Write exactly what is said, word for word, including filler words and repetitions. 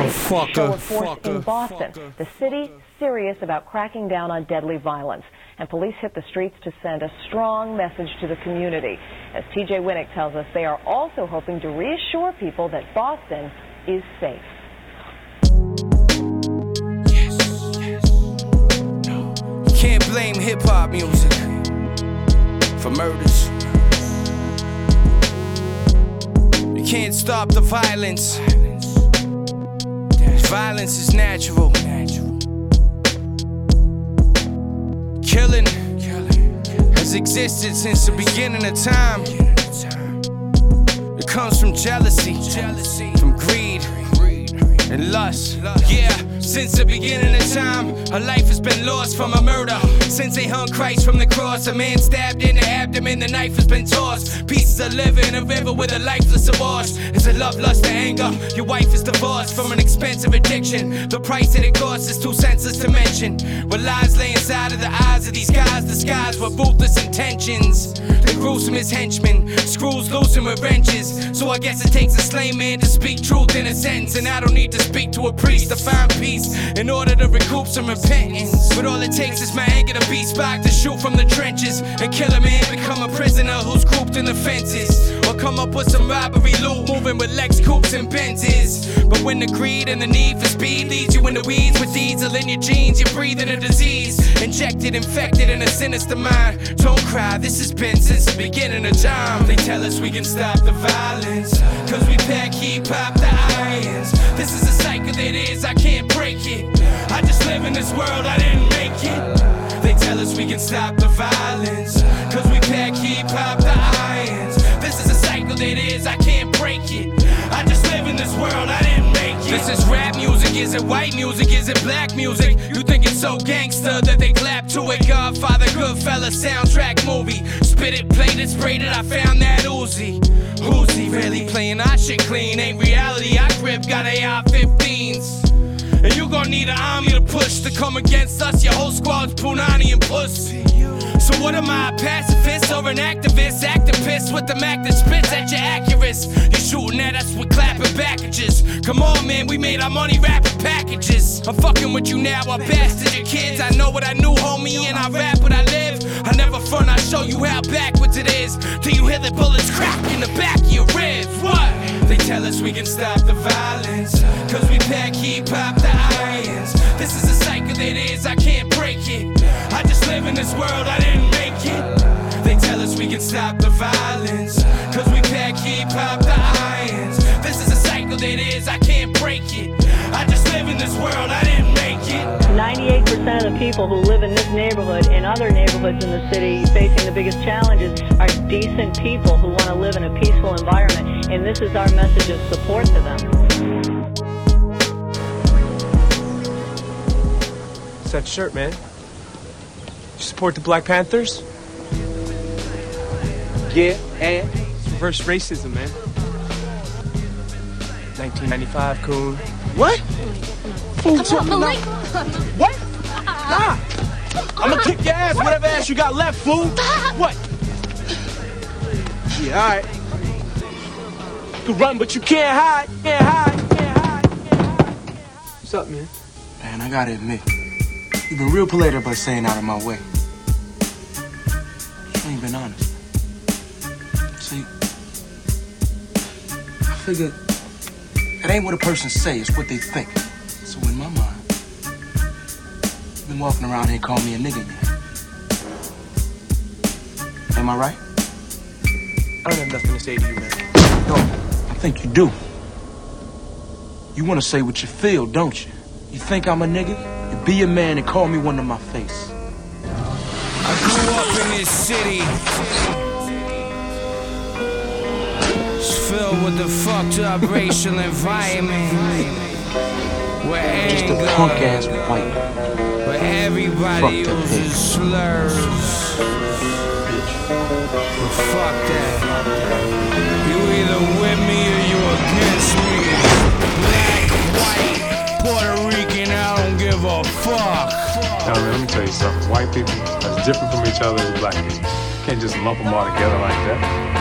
fucker, show of force fucker, in Boston. fucker. The city serious about cracking down on deadly violence. And police hit the streets to send a strong message to the community. As T J Winnick tells us, they are also hoping to reassure people that Boston is safe. Yes, yes. No. You can't blame hip-hop music for murders. You can't stop the violence. Violence is natural. Killing has existed since the beginning of time. It comes from jealousy, from greed and lust. Yeah, since the beginning of time, a life has been lost from a murder. Since they hung Christ from the cross, a man stabbed in the abdomen, the knife has been tossed. Pieces of liver in a river with a lifeless awash. Is it love, lust, or anger? Your wife is divorced from an expensive addiction. The price that it costs is too senseless to mention. What lies lay inside of the eyes of these guys, disguised with ruthless intentions. The gruesomest henchmen, screws loosen with wrenches. So I guess it takes a slain man to speak truth in a sentence. And I don't need to speak to a priest to find peace in order to recoup some repentance. But all it takes is my anger to be sparked, to shoot from the trenches and kill a man, become a prisoner who's grouped in the fences. Or come up with some robbery loot, moving with Lex Coupes and Benzes. But when the greed and the need for speed leads you in the weeds with diesel in your jeans, you're breathing a disease, injected, infected in a sinister mind. Don't cry, this has been since the beginning of time. They tell us we can stop the violence, cause we pack hip-hop the irons. This is a cycle that is, I can't break it. I just live in this world, I didn't make it. They tell us we can stop the violence, cause we pack hip-hop the irons. This is a cycle that is, I can't break it. I just live in this world, I didn't make it. This is rap music, is it white music, is it black music? You think it's so gangster that they clap to it? Godfather, Goodfella, soundtrack movie. Spit it, played it, sprayed it, I found that Uzi. Uzi really playing our shit clean, ain't reality, I grip, got A R fifteens. And you gon' need an army to push to come against us. Your whole squad's punani and pussy. So what am I, a pacifist or an activist? Activist with the Mac that spits at your accurates. You shooting at us with clapping packages. Come on, man, we made our money rapping packages. I'm fucking with you now, I bastard your kids. I know what I knew, homie, and I rap what I live. I never front, I show you how backwards it is. Till you hear the bullets crack in the back of your ribs. What? They tell us we can stop the violence, cause we pack hip-hop the irons. This is a cycle that is, I can't break it. I just live in this world, I didn't make it. They tell us we can stop the violence, cause we pack hip-hop the irons. This is a cycle that is, I can't break it. I just live in this world, I didn't make it. ninety-eight percent of the people who live in this neighborhood and other neighborhoods in the city facing the biggest challenges are decent people who want to live in a peaceful environment, and this is our message of support to them. What's that shirt, man? You support the Black Panthers? Yeah, and? Reverse racism, man. nineteen ninety-five, coon. What? Fool talking about what? Nah. I'm gonna kick your ass, whatever ass you got left, fool. What? Yeah, alright. You can run, but you can't hide. Can't hide. Can't hide. Can't hide. What's up, man? Man, I gotta admit, you've been real polite about staying out of my way. You ain't been honest. See, I figured it ain't what a person say, it's what they think. So in my mind, you've been walking around here calling me a nigga yet. Am I right? I don't have nothing to say to you, man. No, I think you do. You want to say what you feel, don't you? You think I'm a nigga? You be a man and call me one to my face. I grew up in this city. It's filled with the fucked up racial environment. Where Just anger, a punk ass white. where everybody Fuck that uses slurs. But fuck that. You either with me or you against me. Black, white, Puerto Rican, I don't give a fuck. Now, man, let me tell you something. White people are as different from each other as black people. You can't just lump them all together like that.